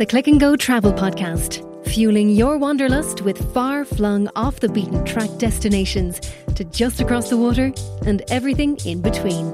The Click and Go Travel Podcast, fueling your wanderlust with far-flung off-the-beaten-track destinations to just across the water and everything in between.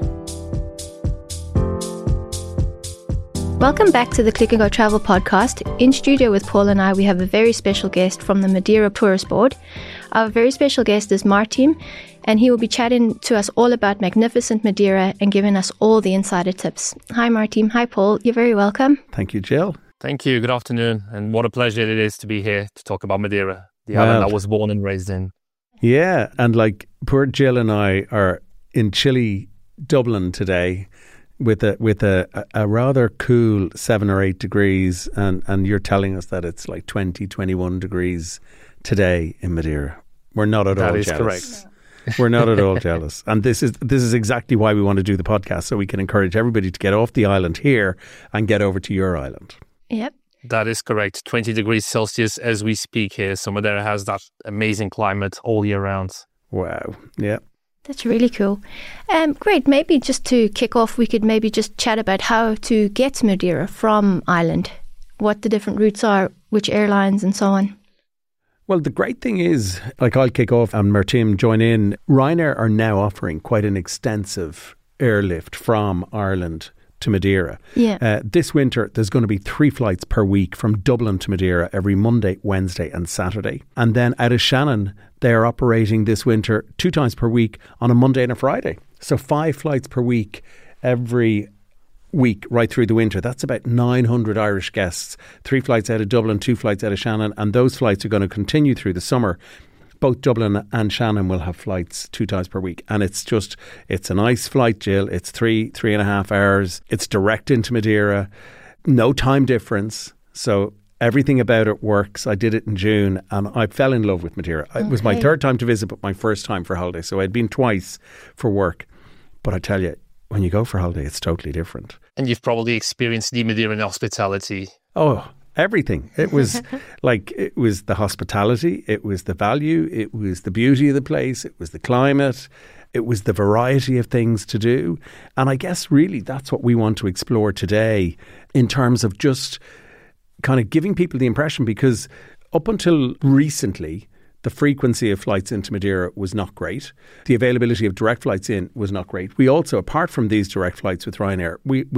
Welcome back to the Click and Go Travel Podcast. In studio with Paul and I, we have a very special guest from the Madeira Tourist Board. Our very special guest is Martin, and he will be chatting to us all about magnificent Madeira and giving us all the insider tips. Hi Martin, hi Paul, you're very welcome. Thank you, Jill. Thank you, good afternoon, and what a pleasure it is to be here to talk about Madeira, the island I was born and raised in. Yeah, and like poor Jill and I are in chilly Dublin today with a rather cool 7 or 8 degrees, and you're telling us that it's like 20, 21 degrees today in Madeira. We're not at all jealous. That is correct. We're not at all jealous. And this is exactly why we want to do the podcast, so we can encourage everybody to get off the island here and get over to your island. Yep. That is correct. 20 degrees Celsius as we speak here. So Madeira has that amazing climate all year round. Wow. Yeah. That's really cool. Great. Maybe just to kick off, we could maybe just chat about how to get to Madeira from Ireland, what the different routes are, which airlines and so on. Well, the great thing is, like I'll kick off and Martin join in, Ryanair are now offering quite an extensive airlift from Ireland to Madeira. Yeah. This winter, there's going to be 3 flights per week from Dublin to Madeira every Monday, Wednesday and Saturday. And then out of Shannon, they are operating this winter 2 times per week on a Monday and a Friday. So 5 flights per week every week right through the winter. That's about 900 Irish guests. 3 flights out of Dublin, 2 flights out of Shannon. And those flights are going to continue through the summer. Both Dublin and Shannon will have flights 2 times per week. And it's a nice flight, Jill. It's 3.5 hours. It's direct into Madeira. No time difference. So everything about it works. I did it in June and I fell in love with Madeira. Okay. It was my 3rd time to visit, but my 1st time for holiday. So I'd been twice for work. But I tell you, when you go for holiday, it's totally different. And you've probably experienced the Madeiran hospitality. Oh, everything. It was it was the hospitality, it was the value, it was the beauty of the place, it was the climate, it was the variety of things to do. And I guess really that's what we want to explore today in terms of just kind of giving people the impression, because up until recently, the frequency of flights into Madeira was not great. The availability of direct flights in was not great. We also, apart from these direct flights with Ryanair,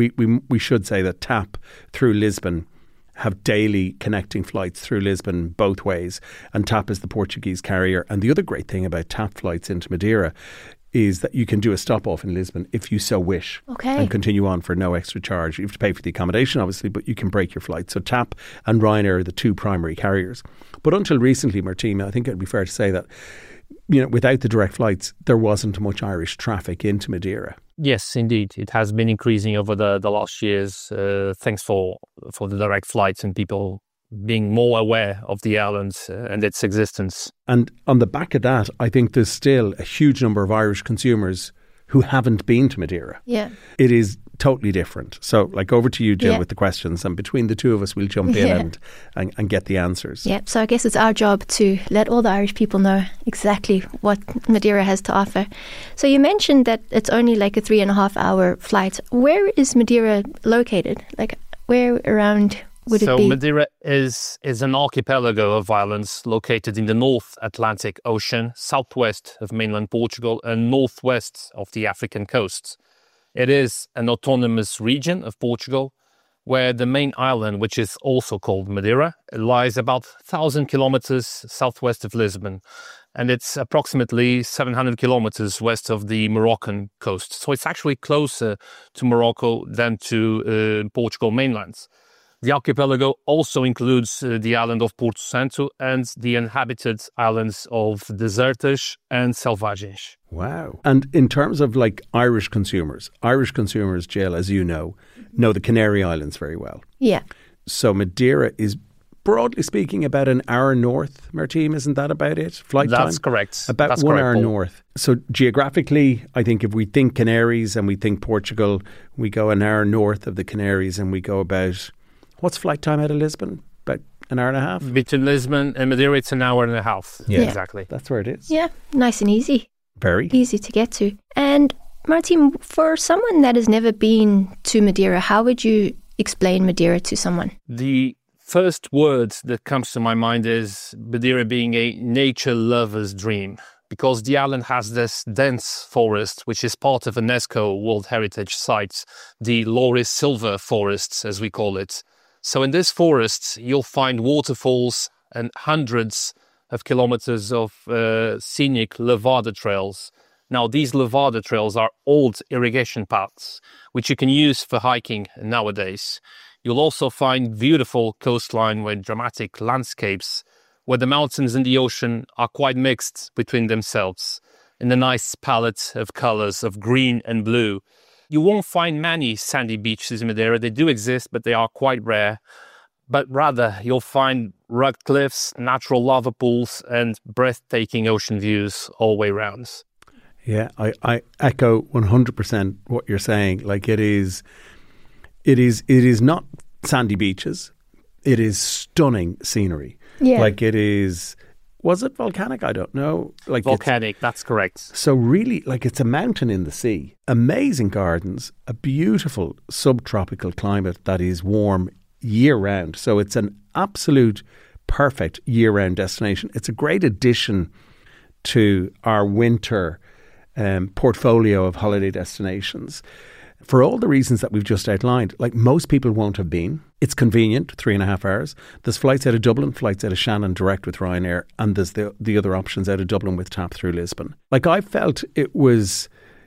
we should say that TAP through Lisbon have daily connecting flights through Lisbon both ways, and TAP is the Portuguese carrier. And the other great thing about TAP flights into Madeira is that you can do a stop off in Lisbon if you so wish, and continue on for no extra charge. You have to pay for the accommodation obviously, but you can break your flight. So TAP and Ryanair are the 2 primary carriers. But until recently, Martina, I think it'd be fair to say that, you know, without the direct flights, there wasn't much Irish traffic into Madeira. Yes, indeed. It has been increasing over the last years, thanks for the direct flights and people being more aware of the island and its existence. And on the back of that, I think there's still a huge number of Irish consumers who haven't been to Madeira. Yeah. It is totally different. So, like, over to you, Jill, with the questions, and between the 2 of us, we'll jump in and get the answers. Yeah, so I guess it's our job to let all the Irish people know exactly what Madeira has to offer. So you mentioned that it's only like a 3.5 hour flight. Where is Madeira located? Like, where around would it be? So Madeira is an archipelago of islands located in the North Atlantic Ocean, southwest of mainland Portugal and northwest of the African coast. It is an autonomous region of Portugal where the main island, which is also called Madeira, lies about 1,000 kilometers southwest of Lisbon. And it's approximately 700 kilometers west of the Moroccan coast. So it's actually closer to Morocco than to Portugal mainland. The archipelago also includes the island of Porto Santo and the inhabited islands of Desertas and Selvagens. Wow. And in terms of like Irish consumers, Jill, as you know the Canary Islands very well. Yeah. So Madeira is, broadly speaking, about an hour north, Martin, isn't that about it? Flight time? That's correct. About That's 1 correct, hour Paul. north. So geographically, I think if we think Canaries and we think Portugal, we go an hour north of the Canaries and we go about... What's flight time out of Lisbon? About an hour and a half? Between Lisbon and Madeira, it's an hour and a half. Yeah. Exactly. That's where it is. Yeah, nice and easy. Very. Easy to get to. And Martin, for someone that has never been to Madeira, how would you explain Madeira to someone? The First word that comes to my mind is Madeira being a nature lover's dream, because the island has this dense forest, which is part of UNESCO World Heritage Site, the Loris Silva Forests, as we call it. So in this forest, you'll find waterfalls and hundreds of kilometers of scenic levada trails. Now, these levada trails are old irrigation paths, which you can use for hiking nowadays. You'll also find beautiful coastline with dramatic landscapes, where the mountains and the ocean are quite mixed between themselves, in a nice palette of colors of green and blue. You won't find many sandy beaches in Madeira. They do exist, but they are quite rare. But rather, you'll find rugged cliffs, natural lava pools, and breathtaking ocean views all the way round. Yeah, I echo 100% what you're saying. Like it is not sandy beaches. It is stunning scenery. Yeah. Like it is, was it volcanic? I don't know. Like volcanic, that's correct. So really, like it's a mountain in the sea. Amazing gardens, a beautiful subtropical climate that is warm year round. So it's an absolute perfect year round destination. It's a great addition to our winter portfolio of holiday destinations. For all the reasons that we've just outlined, like most people won't have been. It's convenient, 3.5 hours. There's flights out of Dublin, flights out of Shannon direct with Ryanair, and there's the other options out of Dublin with TAP through Lisbon. Like I felt it was,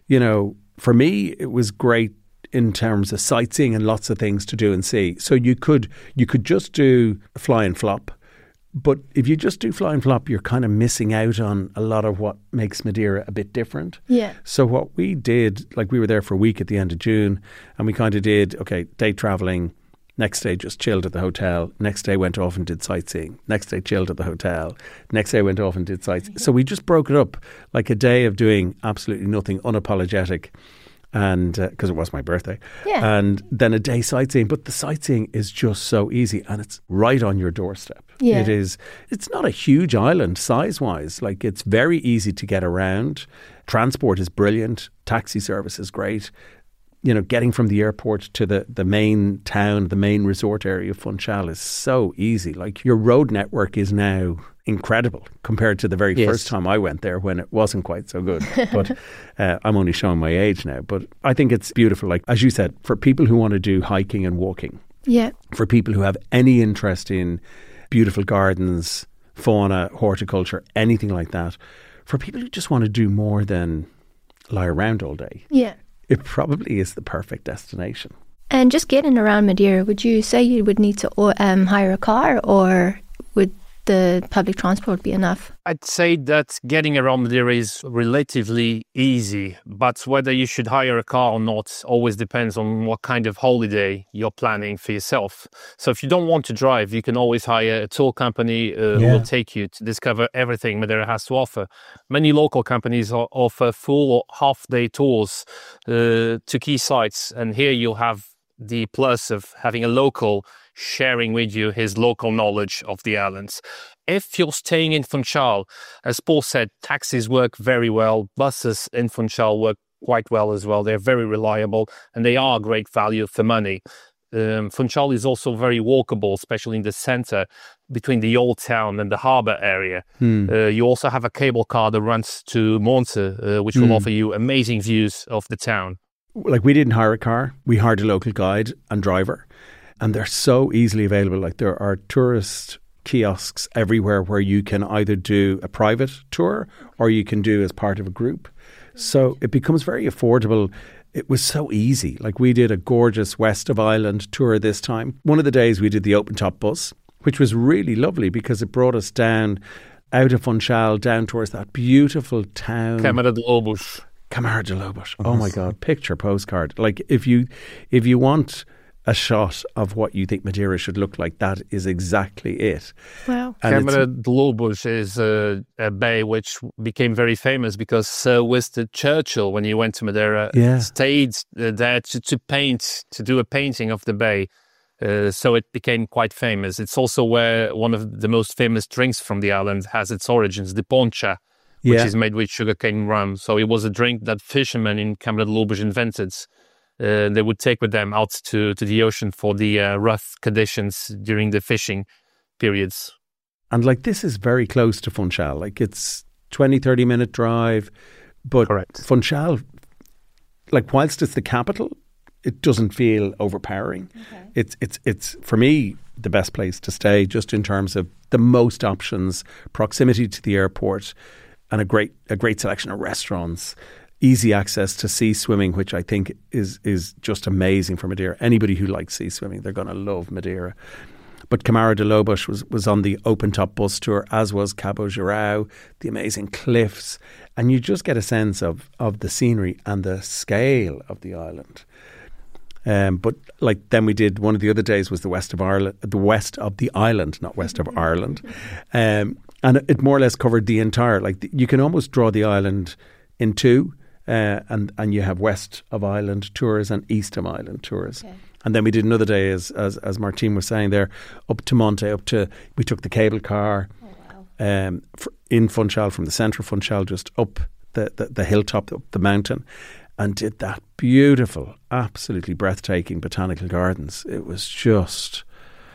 for me, it was great in terms of sightseeing and lots of things to do and see. So you could just do fly and flop. But if you just do fly and flop, you're kind of missing out on a lot of what makes Madeira a bit different. Yeah. So what we did, like we were there for a week at the end of June, and we kind of did, day travelling. Next day just chilled at the hotel. Next day went off and did sightseeing. Next day chilled at the hotel. Next day went off and did sightseeing. So we just broke it up, like a day of doing absolutely nothing, unapologetic. And because it was my birthday, and then a day sightseeing. But the sightseeing is just so easy, and it's right on your doorstep. Yeah. It is. It's not a huge island size-wise. Like it's very easy to get around. Transport is brilliant. Taxi service is great. Getting from the airport to the main town, the main resort area of Funchal is so easy. Like your road network is now incredible compared to the very first time I went there when it wasn't quite so good. But I'm only showing my age now. But I think it's beautiful. Like, as you said, for people who want to do hiking and walking, for people who have any interest in beautiful gardens, fauna, horticulture, anything like that, for people who just want to do more than lie around all day, it probably is the perfect destination. And just getting around Madeira, would you say you would need to hire a car, or would the public transport be enough? I'd say that getting around Madeira is relatively easy, but whether you should hire a car or not always depends on what kind of holiday you're planning for yourself. So if you don't want to drive, you can always hire a tour company who will take you to discover everything Madeira has to offer. Many local companies offer full or half-day tours to key sites, and here you'll have the plus of having a local sharing with you his local knowledge of the islands. If you're staying in Funchal, as Paul said, taxis work very well. Buses in Funchal work quite well as well. They're very reliable and they are great value for money. Funchal is also very walkable, especially in the center between the old town and the harbour area. You also have a cable car that runs to Monte, which will offer you amazing views of the town. Like we didn't hire a car. We hired a local guide and driver. And they're so easily available. Like there are tourist kiosks everywhere where you can either do a private tour or you can do as part of a group. So it becomes very affordable. It was so easy. Like we did a gorgeous West of Island tour this time. One of the days we did the open top bus, which was really lovely because it brought us down out of Funchal, down towards that beautiful town. Câmara de Lobos. Câmara de Lobos. Oh my God, picture postcard. Like if you want a shot of what you think Madeira should look like, that is exactly it. Wow. Câmara de Lobos is a bay which became very famous because Sir Winston Churchill, when he went to Madeira, stayed there to do a painting of the bay. So it became quite famous. It's also where one of the most famous drinks from the island has its origins, the poncha, which is made with sugarcane rum. So it was a drink that fishermen in Câmara de Lobos invented. they would take with them out to the ocean for the rough conditions during the fishing periods. And like, this is very close to Funchal. Like, it's 20-30 minute drive. But Correct. Funchal, like, whilst it's the capital, it doesn't feel overpowering. Okay. It's for me the best place to stay, just in terms of the most options, proximity to the airport, and a great selection of restaurants, easy access to sea swimming, which I think is just amazing for Madeira. Anybody who likes sea swimming, they're going to love Madeira. But Camara de Lobos was on the open top bus tour, as was Cabo Geral, the amazing cliffs, and you just get a sense of the scenery and the scale of the island. But like, then we did, one of the other days was the west of the island, not west of Ireland, and it more or less covered the entire. Like, you can almost draw the island in two, and you have west of island tours and east of island tours. Okay. And then we did another day, as Martine was saying there, up to Monte, we took the cable car in Funchal, from the centre of Funchal, just up the hilltop, up the mountain, and did that beautiful, absolutely breathtaking botanical gardens. It was just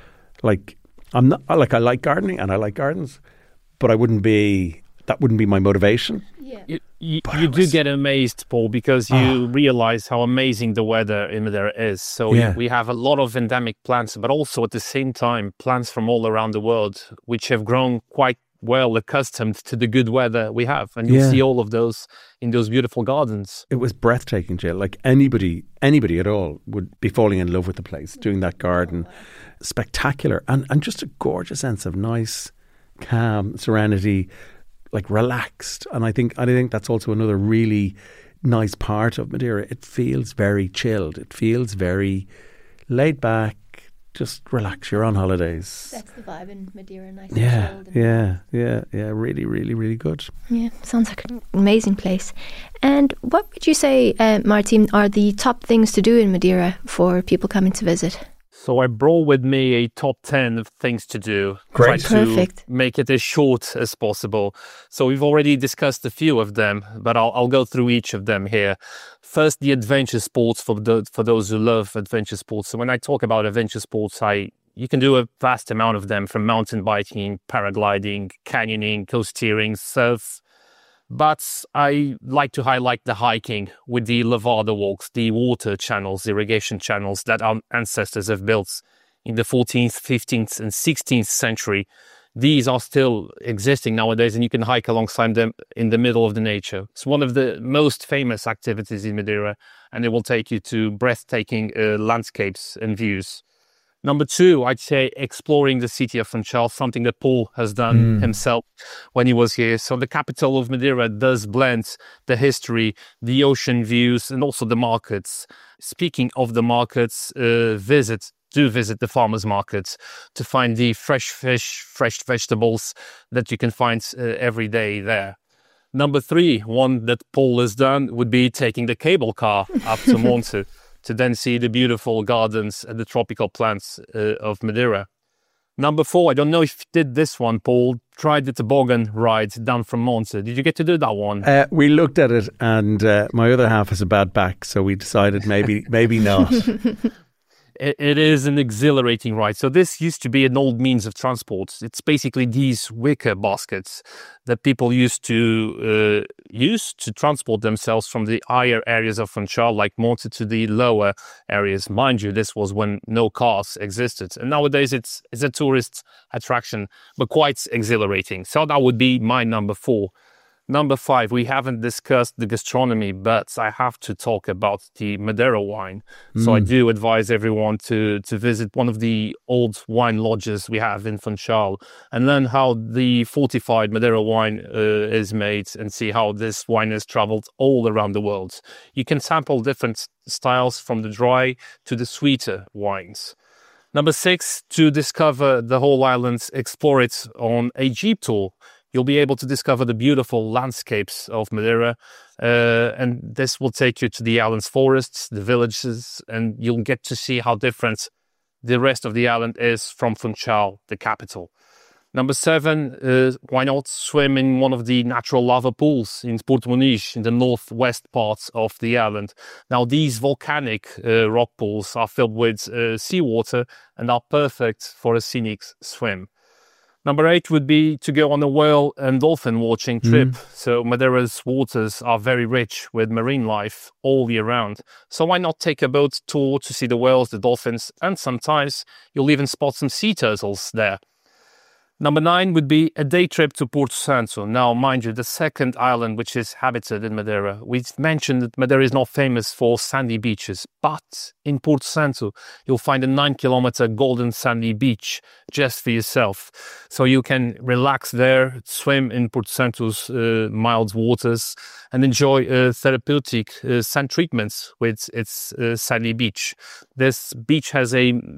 like, I like gardening and I like gardens, but that wouldn't be my motivation. Yeah. You do get amazed, Paul, because you realize how amazing the weather in Madeira is. So we have a lot of endemic plants, but also at the same time plants from all around the world, which have grown quite well accustomed to the good weather we have. And you'll see all of those in those beautiful gardens. It was breathtaking, Jill. Like, anybody at all would be falling in love with the place, doing that garden. Spectacular. And just a gorgeous sense of nice, calm, serenity, like, relaxed. And I think that's also another really nice part of Madeira. It feels very chilled. It feels very laid back. Just relax. You're on holidays. That's the vibe in Madeira. Nice and chilled. Yeah. Really, really, really good. Yeah, sounds like an amazing place. And what would you say, Martine, are the top things to do in Madeira for people coming to visit? So I brought with me a top 10 of things to do. Great. Try to Perfect. make it as short as possible. So we've already discussed a few of them, but I'll go through each of them here. First, the adventure sports for those who love adventure sports. So when I talk about adventure sports, you can do a vast amount of them, from mountain biking, paragliding, canyoning, coast steering, surf. But I like to highlight the hiking with the Lavada walks, the water channels, irrigation channels that our ancestors have built in the 14th, 15th and 16th century. These are still existing nowadays, and you can hike alongside them in the middle of the nature. It's one of the most famous activities in Madeira, and it will take you to breathtaking landscapes and views. Number two, I'd say exploring the city of Funchal, something that Paul has done himself when he was here. So the capital of Madeira does blend the history, the ocean views, and also the markets. Speaking of the markets, visit the farmers' markets to find the fresh fish, fresh vegetables that you can find every day there. Number three, one that Paul has done, would be taking the cable car up to Monte to then see the beautiful gardens and the tropical plants of Madeira. Number four, I don't know if you did this one, Paul, tried the toboggan ride down from Monte. Did you get to do that one? We looked at it, and my other half has a bad back, so we decided maybe not. It is an exhilarating ride. So this used to be an old means of transport. It's basically these wicker baskets that people used to transport themselves from the higher areas of Funchal, like Monte, to the lower areas. Mind you, this was when no cars existed. And nowadays it's a tourist attraction, but quite exhilarating. So that would be my number four. Number five, we haven't discussed the gastronomy, but I have to talk about the Madeira wine. So I do advise everyone to visit one of the old wine lodges we have in Funchal and learn how the fortified Madeira wine is made, and see how this wine has traveled all around the world. You can sample different styles, from the dry to the sweeter wines. Number six, to discover the whole island, explore it on a jeep tour. You'll be able to discover the beautiful landscapes of Madeira, and this will take you to the island's forests, the villages, and you'll get to see how different the rest of the island is from Funchal, the capital. Number 7, why not swim in one of the natural lava pools in Porto-Muniz in the northwest parts of the island. Now, these volcanic rock pools are filled with seawater and are perfect for a scenic swim. Number 8 would be to go on a whale and dolphin watching trip. So Madeira's waters are very rich with marine life all year round. So why not take a boat tour to see the whales, the dolphins, and sometimes you'll even spot some sea turtles there. Number 9 would be a day trip to Porto Santo. Now, mind you, the second island which is habited in Madeira. We've mentioned that Madeira is not famous for sandy beaches, but in Porto Santo, you'll find a 9-kilometer golden sandy beach just for yourself. So you can relax there, swim in Porto Santo's mild waters, and enjoy therapeutic sand treatments with its sandy beach. This beach has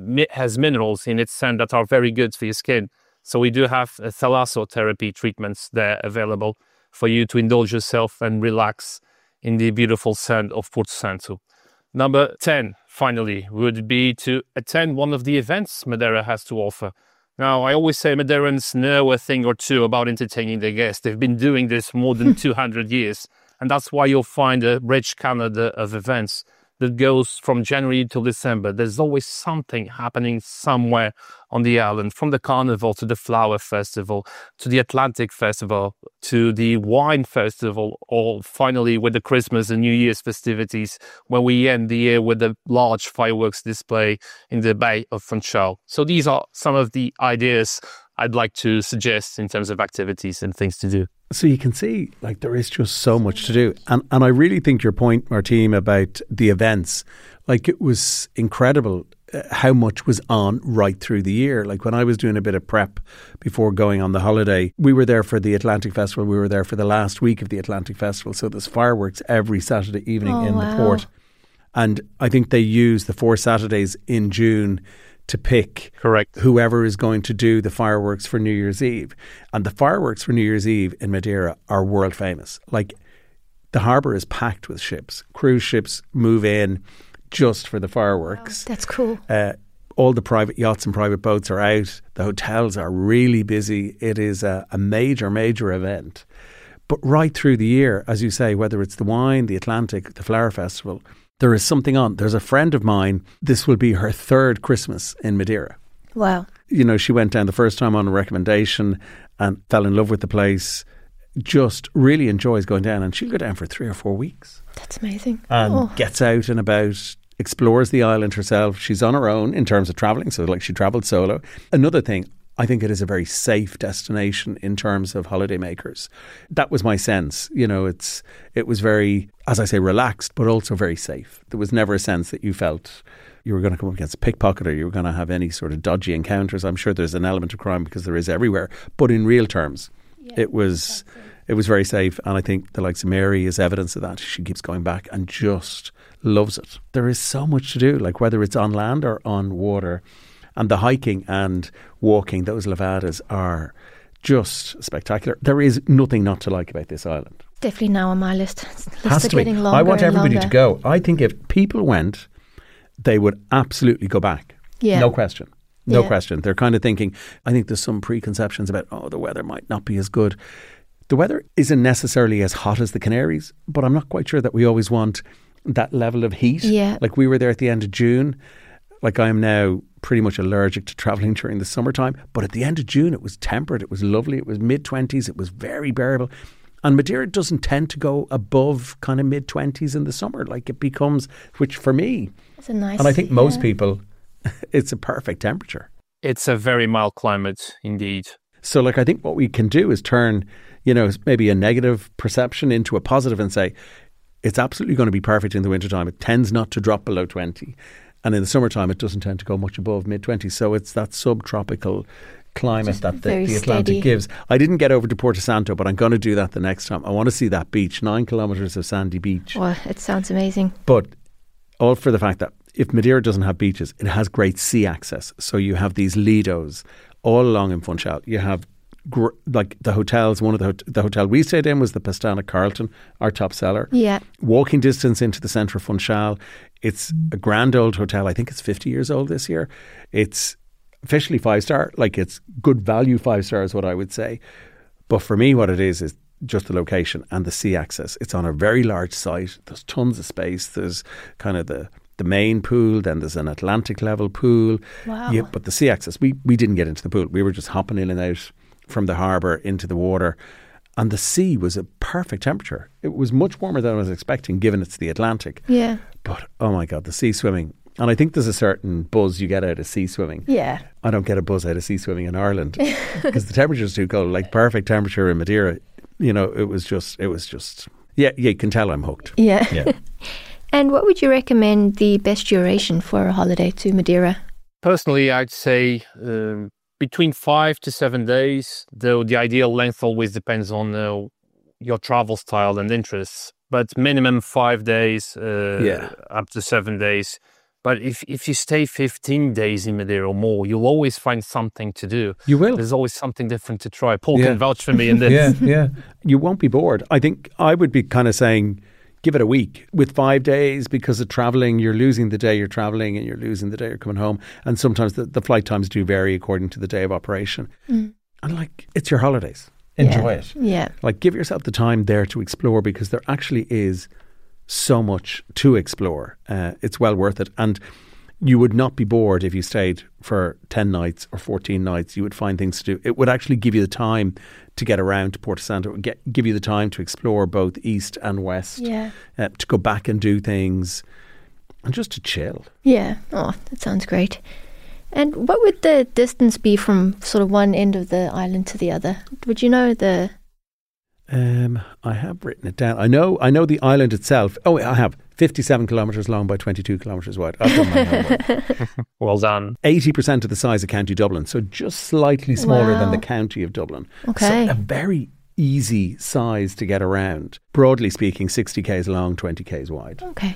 minerals in its sand that are very good for your skin. So we do have thalassotherapy treatments there available for you to indulge yourself and relax in the beautiful sand of Porto Santo. Number 10, finally, would be to attend one of the events Madeira has to offer. Now, I always say Madeirans know a thing or two about entertaining their guests. They've been doing this more than 200 years. And that's why you'll find a rich calendar of events that goes from January till December. There's always something happening somewhere on the island, from the Carnival to the Flower Festival, to the Atlantic Festival, to the Wine Festival, or finally with the Christmas and New Year's festivities, when we end the year with a large fireworks display in the Bay of Funchal. So these are some of the ideas I'd like to suggest in terms of activities and things to do. So you can see, like, there is just so much to do. And I really think your point, Martine, about the events, like, it was incredible how much was on right through the year. Like, when I was doing a bit of prep before going on the holiday, we were there for the Atlantic Festival. We were there for the last week of the Atlantic Festival. So there's fireworks every Saturday evening the port. And I think they use the 4 Saturdays in June to pick whoever is going to do the fireworks for New Year's Eve. And the fireworks for New Year's Eve in Madeira are world famous. Like, the harbour is packed with ships. Cruise ships move in just for the fireworks. Wow, that's cool. All the private yachts and private boats are out. The hotels are really busy. It is a major, major event. But right through the year, as you say, whether it's the wine, the Atlantic, the Flower Festival, there is something on. There's a friend of mine, this will be her 3rd Christmas in Madeira. Wow. You know, she went down the first time on a recommendation and fell in love with the place, just really enjoys going down, and she'll go down for 3 or 4 weeks. That's amazing. And gets out and about, explores the island herself. She's on her own in terms of travelling, so like she travelled solo. Another thing, I think it is a very safe destination in terms of holidaymakers. That was my sense. You know, it was very, as I say, relaxed, but also very safe. There was never a sense that you felt you were going to come up against a pickpocket or you were going to have any sort of dodgy encounters. I'm sure there's an element of crime because there is everywhere. But in real terms, it was very safe. And I think the likes of Mary is evidence of that. She keeps going back and just loves it. There is so much to do, like whether it's on land or on water. And the hiking and walking, those levadas are just spectacular. There is nothing not to like about this island. Definitely now on my list. Has to be. I want everybody to go. I think if people went, they would absolutely go back. Yeah. No question. No question. They're kind of thinking, I think there's some preconceptions about, the weather might not be as good. The weather isn't necessarily as hot as the Canaries, but I'm not quite sure that we always want that level of heat. Yeah. Like we were there at the end of June. Like I am now pretty much allergic to travelling during the summertime. But at the end of June, it was temperate. It was lovely. It was mid-20s. It was very bearable. And Madeira doesn't tend to go above kind of mid-20s in the summer. Like it becomes, which for me, it's a nice, and I think most people, it's a perfect temperature. It's a very mild climate indeed. So like I think what we can do is turn, maybe a negative perception into a positive and say, it's absolutely going to be perfect in the wintertime. It tends not to drop below 20. And in the summertime, it doesn't tend to go much above mid-20s. So it's that subtropical climate that the Atlantic steady gives. I didn't get over to Porto Santo, but I'm going to do that the next time. I want to see that beach, 9 kilometres of sandy beach. Well, it sounds amazing. But all for the fact that if Madeira doesn't have beaches, it has great sea access. So you have these lidos all along in Funchal. You have like the hotels. One of the hotel we stayed in was the Pestana Carlton, our top seller. Yeah. Walking distance into the centre of Funchal. It's a grand old hotel. I think it's 50 years old this year. It's officially 5-star, like it's good value 5-star is what I would say. But for me, what it is just the location and the sea access. It's on a very large site. There's tons of space. There's kind of the main pool, then there's an Atlantic level pool. Wow. Yeah, but the sea access, we didn't get into the pool. We were just hopping in and out from the harbour into the water. And the sea was a perfect temperature. It was much warmer than I was expecting, given it's the Atlantic. Yeah. But, oh my God, the sea swimming. And I think there's a certain buzz you get out of sea swimming. Yeah. I don't get a buzz out of sea swimming in Ireland because the temperature's too cold. Like perfect temperature in Madeira, you know, it was just, yeah, you can tell I'm hooked. Yeah. And what would you recommend the best duration for a holiday to Madeira? Personally, I'd say between 5 to 7 days, though the ideal length always depends on your travel style and interests. But minimum 5 days, up to 7 days. But if you stay 15 days in Madeira or more, you'll always find something to do. You will. There's always something different to try. Paul can vouch for me in this. Yeah. You won't be bored. I think I would be kind of saying, give it a week. With 5 days, because of travelling, you're losing the day you're travelling and you're losing the day you're coming home. And sometimes the flight times do vary according to the day of operation. And like, it's your holidays. Enjoy it. Yeah. Like, give yourself the time there to explore, because there actually is so much to explore. It's well worth it. And you would not be bored if you stayed for 10 nights or 14 nights. You would find things to do. It would actually give you the time to get around to Porto Santo. It would give you the time to explore both east and west. Yeah. To go back and do things and just to chill. Yeah. Oh, that sounds great. And what would the distance be from sort of one end of the island to the other? Would you know the... I have written it down. I know the island itself. Oh, I have 57 kilometres long by 22 kilometres wide. I've done my homework. Well done. 80% of the size of County Dublin, so just slightly smaller than the county of Dublin. Okay. So a very easy size to get around. Broadly speaking, 60 k's long, 20 k's wide. Okay.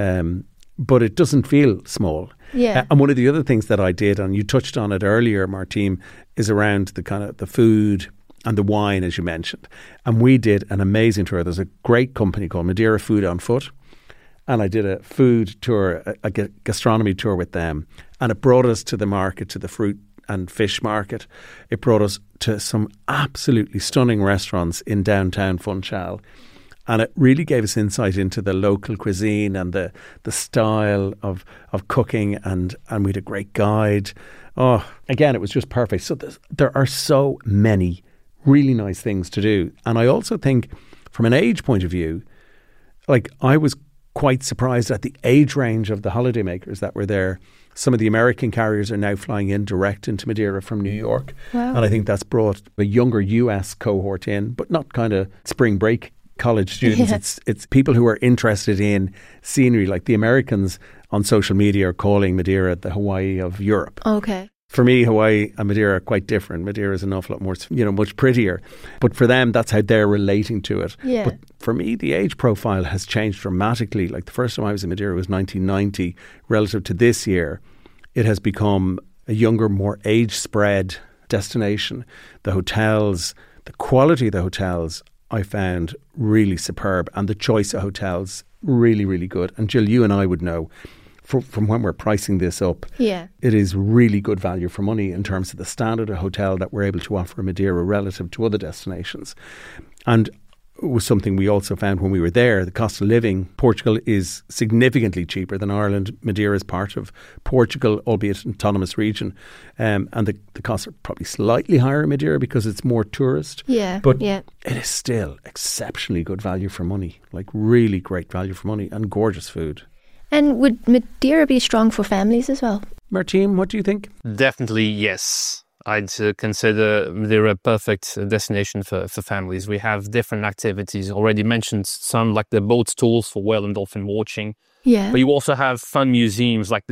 But it doesn't feel small. Yeah. And one of the other things that I did, and you touched on it earlier, Martine, is around the kind of the food and the wine, as you mentioned. And we did an amazing tour. There's a great company called Madeira Food on Foot. And I did a food tour, a gastronomy tour with them. And it brought us to the market, to the fruit and fish market. It brought us to some absolutely stunning restaurants in downtown Funchal. And it really gave us insight into the local cuisine and the style of cooking. And we had a great guide. Oh, again, it was just perfect. So there are so many really nice things to do. And I also think from an age point of view, like I was quite surprised at the age range of the holidaymakers that were there. Some of the American carriers are now flying in direct into Madeira from New York. Wow. And I think that's brought a younger US cohort in, but not kind of spring break college students. Yeah. It's people who are interested in scenery. Like the Americans on social media are calling Madeira the Hawaii of Europe. Okay. For me, Hawaii and Madeira are quite different. Madeira is an awful lot more, much prettier. But for them, that's how they're relating to it. Yeah. But for me, the age profile has changed dramatically. Like the first time I was in Madeira was 1990. Relative to this year, it has become a younger, more age spread destination. The hotels, the quality of the hotels, I found really superb. And the choice of hotels, really, really good. And Jill, you and I would know, from when we're pricing this up, it is really good value for money in terms of the standard of hotel that we're able to offer in Madeira relative to other destinations. And it was something we also found when we were there. The cost of living, Portugal is significantly cheaper than Ireland. Madeira is part of Portugal, albeit an autonomous region. And the costs are probably slightly higher in Madeira because it's more tourist. But it is still exceptionally good value for money, like really great value for money and gorgeous food. And would Madeira be strong for families as well? Martine, what do you think? Definitely yes. I'd consider Madeira a perfect destination for families. We have different activities. Already mentioned some like the boat tours for whale and dolphin watching. Yeah. But you also have fun museums like the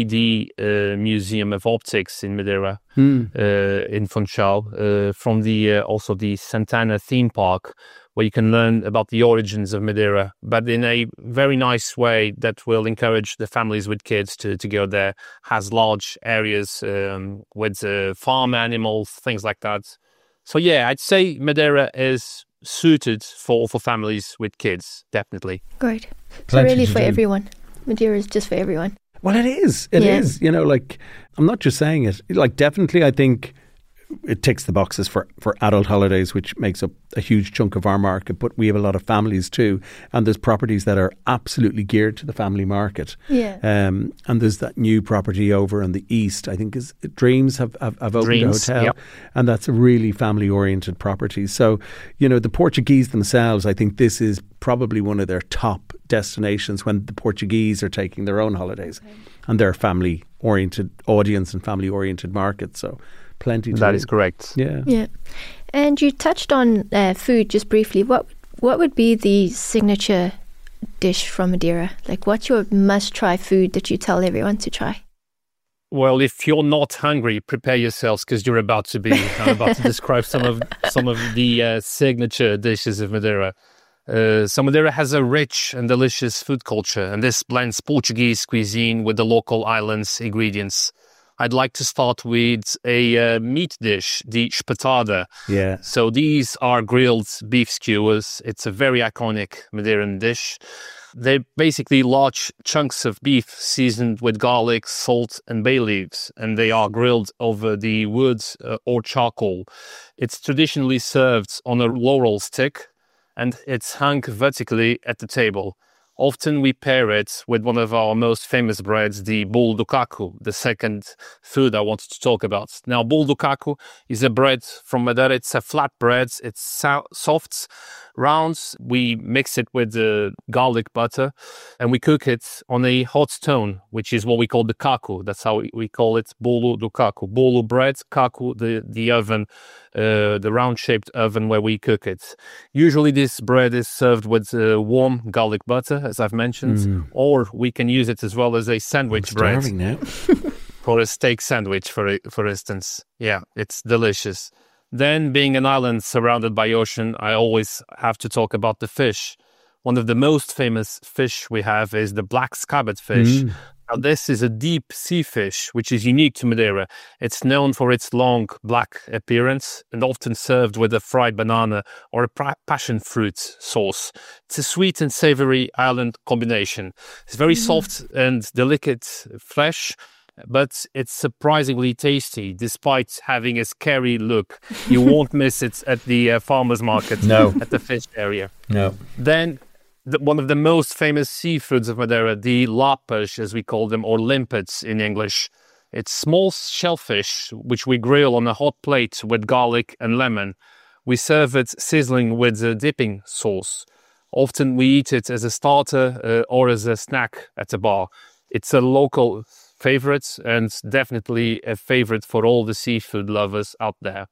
3D Museum of Optics in Madeira, in Funchal, from also the Santana theme park, where you can learn about the origins of Madeira, but in a very nice way that will encourage the families with kids to go there. Has large areas with farm animals, things like that. So yeah, I'd say Madeira is suited for families with kids, definitely. Great. So really for everyone. Madeira is just for everyone. Well, it is. It is. You know, like, I'm not just saying it. Like, definitely, I think it ticks the boxes for adult holidays, which makes up a huge chunk of our market. But we have a lot of families too. And there's properties that are absolutely geared to the family market. Yeah. And there's that new property over in the east, I think is Dreams have opened Dreams, a hotel. yep. And that's a really family-oriented property. So, you know, the Portuguese themselves, I think this is probably one of their top destinations when the Portuguese are taking their own holidays. Okay. And they're family-oriented audience and family-oriented market. So plenty to That do. is correct. Yeah. Yeah. And you touched on food just briefly. What would be the signature dish from Madeira? Like, what's your must-try food that you tell everyone to try? Well, if you're not hungry, prepare yourselves because I'm about to describe some of the signature dishes of Madeira. So Madeira has a rich and delicious food culture, and this blends Portuguese cuisine with the local island's ingredients. I'd like to start with a meat dish, the espetada. Yeah. So these are grilled beef skewers. It's a very iconic Madeiran dish. They're basically large chunks of beef seasoned with garlic, salt, and bay leaves, and they are grilled over the wood or charcoal. It's traditionally served on a laurel stick, and it's hung vertically at the table. Often we pair it with one of our most famous breads, the bolo do caco, the second food I wanted to talk about. Now, bolo do caco is a bread from Madeira. It's a flat bread. It's soft, round. We mix it with garlic butter, and we cook it on a hot stone, which is what we call the caco. That's how we call it, bolo do caco. Bolo bread, caco, the oven, the round-shaped oven where we cook it. Usually this bread is served with warm garlic butter, as I've mentioned, or we can use it as well as a sandwich bread. I'm starving now. For a steak sandwich, for instance. Yeah, it's delicious. Then, being an island surrounded by ocean, I always have to talk about the fish. One of the most famous fish we have is the black scabbard fish. Now, this is a deep sea fish, which is unique to Madeira. It's known for its long black appearance and often served with a fried banana or a passion fruit sauce. It's a sweet and savory island combination. It's very soft and delicate flesh, but it's surprisingly tasty, despite having a scary look. You won't miss it at the farmer's market, at the fish area. No. Then, one of the most famous seafoods of Madeira, the lapas, as we call them, or limpets in English. It's small shellfish, which we grill on a hot plate with garlic and lemon. We serve it sizzling with a dipping sauce. Often we eat it as a starter or as a snack at a bar. It's a local favorite and definitely a favorite for all the seafood lovers out there.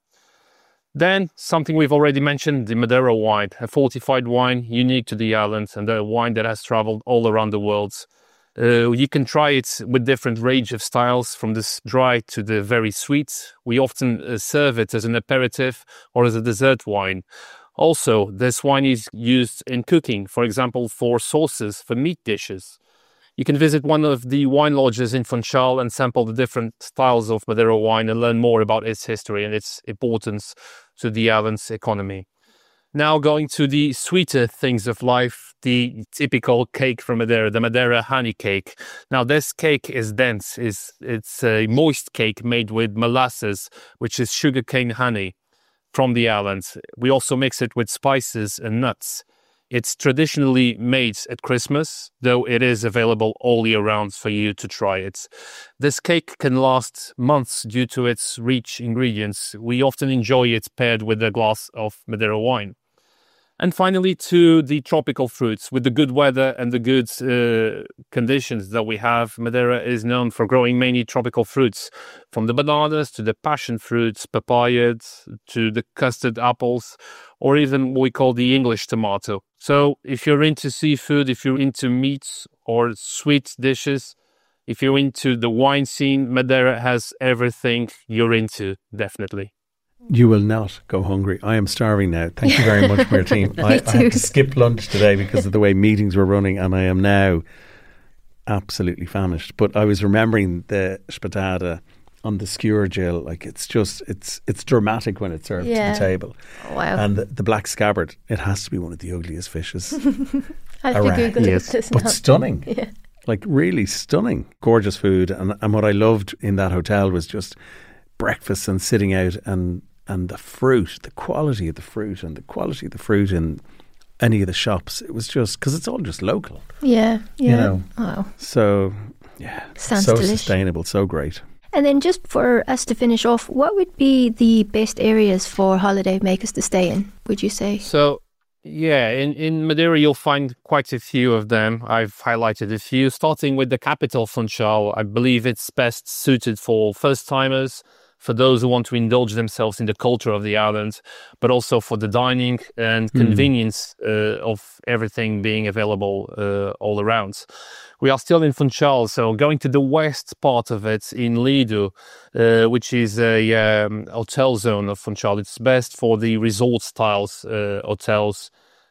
Then, something we've already mentioned, the Madeira wine, a fortified wine unique to the island and a wine that has traveled all around the world. You can try it with different range of styles, from the dry to the very sweet. We often serve it as an aperitif or as a dessert wine. Also, this wine is used in cooking, for example, for sauces for meat dishes. You can visit one of the wine lodges in Funchal and sample the different styles of Madeira wine and learn more about its history and its importance to the island's economy. Now going to the sweeter things of life, the typical cake from Madeira, the Madeira honey cake. Now this cake is dense. It's a moist cake made with molasses, which is sugarcane honey from the island. We also mix it with spices and nuts. It's traditionally made at Christmas, though it is available all year round for you to try it. This cake can last months due to its rich ingredients. We often enjoy it paired with a glass of Madeira wine. And finally, to the tropical fruits. With the good weather and the good conditions that we have, Madeira is known for growing many tropical fruits, from the bananas to the passion fruits, papayas, to the custard apples, or even what we call the English tomato. So if you're into seafood, if you're into meats or sweet dishes, if you're into the wine scene, Madeira has everything you're into, definitely. You will not go hungry. I am starving now. Thank you very much for your team. I had to skip lunch today because of the way meetings were running, and I am now absolutely famished. But I was remembering the espetada on the skewer, Jill. Like, it's just, it's dramatic when it's served to the table. Oh, wow. And the black scabbard, it has to be one of the ugliest fishes I have to Google it. But stunning. Yeah. like really stunning, gorgeous food. And what I loved in that hotel was just breakfast and sitting out and the fruit, the quality of the fruit and the quality of the fruit in any of the shops. It was just, because it's all just local. Yeah. You know. Wow. So, yeah. Sounds so delish. Sustainable, so great. And then just for us to finish off, what would be the best areas for holiday makers to stay in, would you say? So, yeah, in Madeira, you'll find quite a few of them. I've highlighted a few, starting with the capital, Funchal. I believe it's best suited for first-timers, for those who want to indulge themselves in the culture of the island, but also for the dining and convenience of everything being available all around. We are still in Funchal, so going to the west part of it in Lido, which is a hotel zone of Funchal. It's best for the resort styles hotels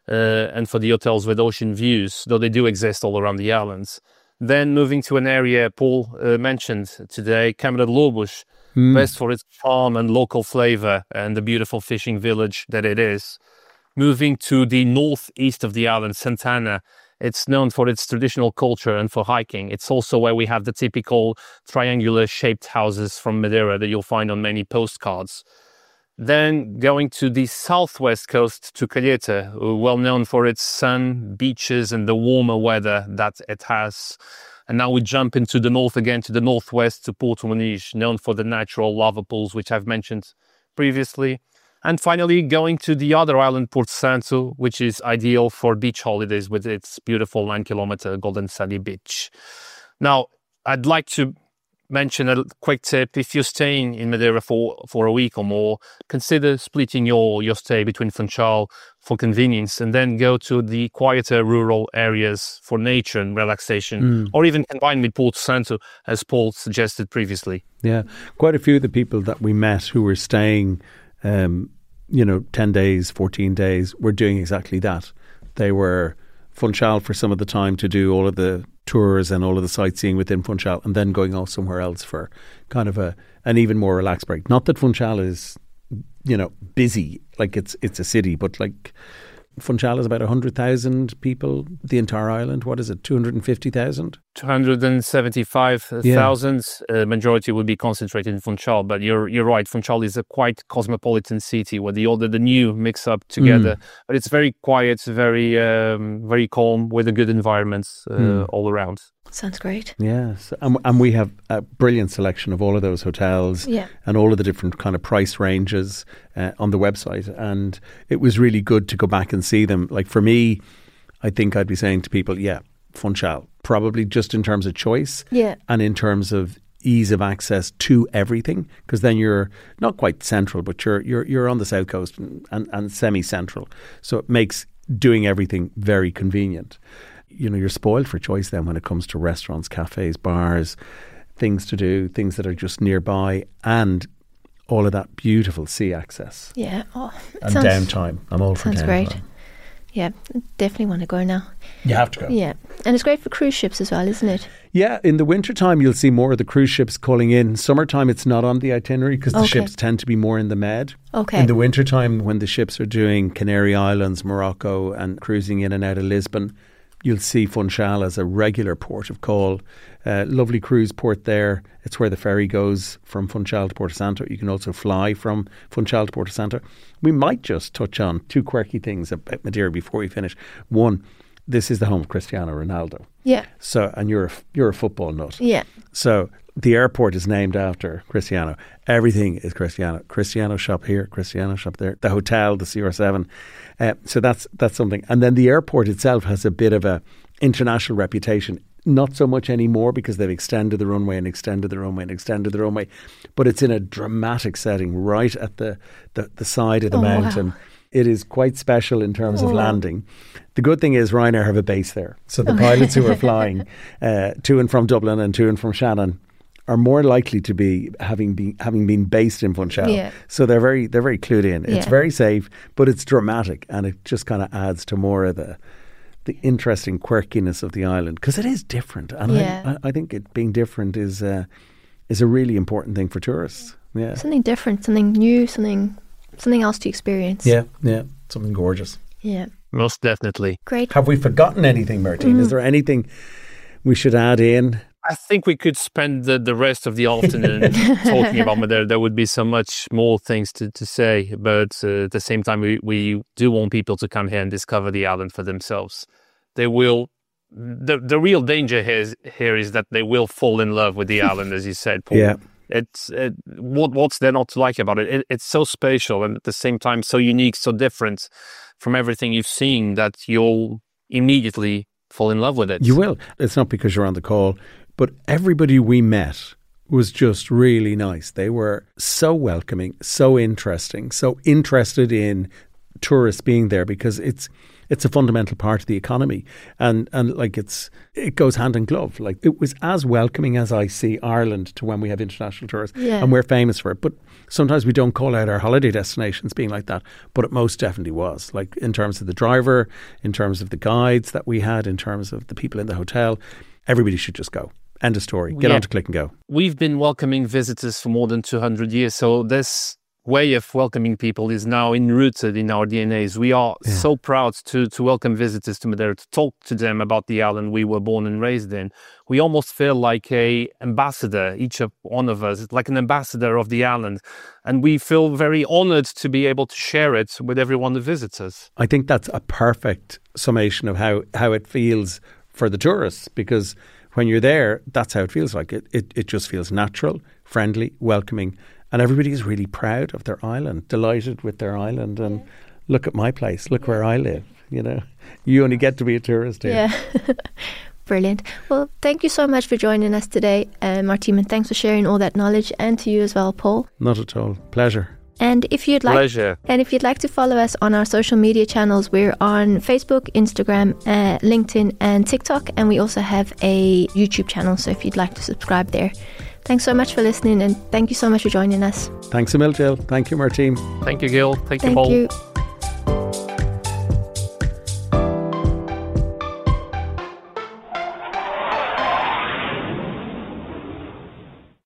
and for the hotels with ocean views, though they do exist all around the islands. Then moving to an area Paul mentioned today, Câmara de Lobos, best for its charm and local flavor and the beautiful fishing village that it is. Moving to the northeast of the island, Santana, it's known for its traditional culture and for hiking. It's also where we have the typical triangular shaped houses from Madeira that you'll find on many postcards. Then going to the southwest coast to Calheta, well known for its sun, beaches and the warmer weather that it has. And now we jump into the north again, to the northwest, to Porto Muniz, known for the natural lava pools, which I've mentioned previously. And finally, going to the other island, Porto Santo, which is ideal for beach holidays with its beautiful 9-kilometer Golden Sandy Beach. Now, I'd like to mention a quick tip. If you're staying in Madeira for a week or more, consider splitting your stay between Funchal for convenience and then go to the quieter rural areas for nature and relaxation, or even combine with Porto Santo, as Paul suggested previously. Yeah, quite a few of the people that we met who were staying 10 days, 14 days, were doing exactly that. They were Funchal for some of the time to do all of the tours and all of the sightseeing within Funchal, and then going off somewhere else for kind of an even more relaxed break. Not that Funchal is, busy, like it's a city, but like Funchal is about 100,000 people, the entire island. What is it, 250,000? 275,000. Majority would be concentrated in Funchal, but you're right. Funchal is a quite cosmopolitan city where the old and the new mix up together. But it's very quiet, very very calm, with a good environment all around. Sounds great. Yes, and we have a brilliant selection of all of those hotels and all of the different kind of price ranges on the website. And it was really good to go back and see them. Like for me, I think I'd be saying to people, Funchal, probably just in terms of choice and in terms of ease of access to everything, because then you're not quite central, but you're on the south coast and semi-central. So it makes doing everything very convenient. You're spoiled for choice then when it comes to restaurants, cafes, bars, things to do, things that are just nearby, and all of that beautiful sea access. Yeah. And downtime. I'm all for downtime. Sounds great. Yeah, definitely want to go now. You have to go. Yeah. And it's great for cruise ships as well, isn't it? Yeah, in the wintertime you'll see more of the cruise ships calling in. Summertime it's not on the itinerary because the ships tend to be more in the Med. Okay. In the wintertime, when the ships are doing Canary Islands, Morocco and cruising in and out of Lisbon, you'll see Funchal as a regular port of call. Lovely cruise port there. It's where the ferry goes from Funchal to Porto Santo. You can also fly from Funchal to Porto Santo. We might just touch on two quirky things about Madeira before we finish. One, this is the home of Cristiano Ronaldo. Yeah. So, and you're a football nut. Yeah. So the airport is named after Cristiano. Everything is Cristiano. Cristiano shop here, Cristiano shop there. The hotel, the CR7. So that's something. And then the airport itself has a bit of a international reputation. Not so much anymore because they've extended the runway and extended the runway and extended the runway. But it's in a dramatic setting right at the side of the mountain. Wow. It is quite special in terms of landing. The good thing is Ryanair have a base there. So the pilots who are flying to and from Dublin and to and from Shannon are more likely to be having been based in Funchal. Yeah. So they're very clued in. It's very safe, but it's dramatic, and it just kind of adds to more of the interesting quirkiness of the island, because it is different. And I think it being different is a really important thing for tourists. Yeah. Something different, something new, something else to experience. Yeah. Something gorgeous. Yeah. Most definitely. Great. Have we forgotten anything, Martine? Is there anything we should add in? I think we could spend the rest of the afternoon talking about Madeira. There would be so much more things to say, but at the same time, we do want people to come here and discover the island for themselves. They will. The real danger here is that they will fall in love with the island, as you said, Paul. Yeah. What's there not to like about it? It's so special and at the same time so unique, so different from everything you've seen that you'll immediately fall in love with it. You will. It's not because you're on the call, but everybody we met was just really nice. They were so welcoming, so interesting, so interested in tourists being there because it's a fundamental part of the economy and like it goes hand in glove. Like it was as welcoming as I see Ireland to when we have international tourists, and we're famous for it. But sometimes we don't call out our holiday destinations being like that, but it most definitely was. Like in terms of the driver, in terms of the guides that we had, in terms of the people in the hotel, everybody should just go. End of story. Get on to Click and Go. We've been welcoming visitors for more than 200 years, so this way of welcoming people is now enrooted in our DNAs. We are so proud to welcome visitors to Madeira, to talk to them about the island we were born and raised in. We almost feel like an ambassador, each of one of us, like an ambassador of the island. And we feel very honoured to be able to share it with everyone who visits us. I think that's a perfect summation of how it feels for the tourists, because when you're there, that's how it feels like. It just feels natural, friendly, welcoming. And everybody is really proud of their island, delighted with their island. And look at my place, look where I live. You know, you only get to be a tourist here. Yeah. Brilliant. Well, thank you so much for joining us today, Martine, and thanks for sharing all that knowledge, and to you as well, Paul. Not at all. Pleasure. And if you'd like to follow us on our social media channels, we're on Facebook, Instagram, LinkedIn and TikTok, and we also have a YouTube channel, so if you'd like to subscribe there. Thanks so much for listening, and thank you so much for joining us. Thanks a mil, Jill. Thank you, Martine. Thank you, Gil. Thank you, Paul. Thank you.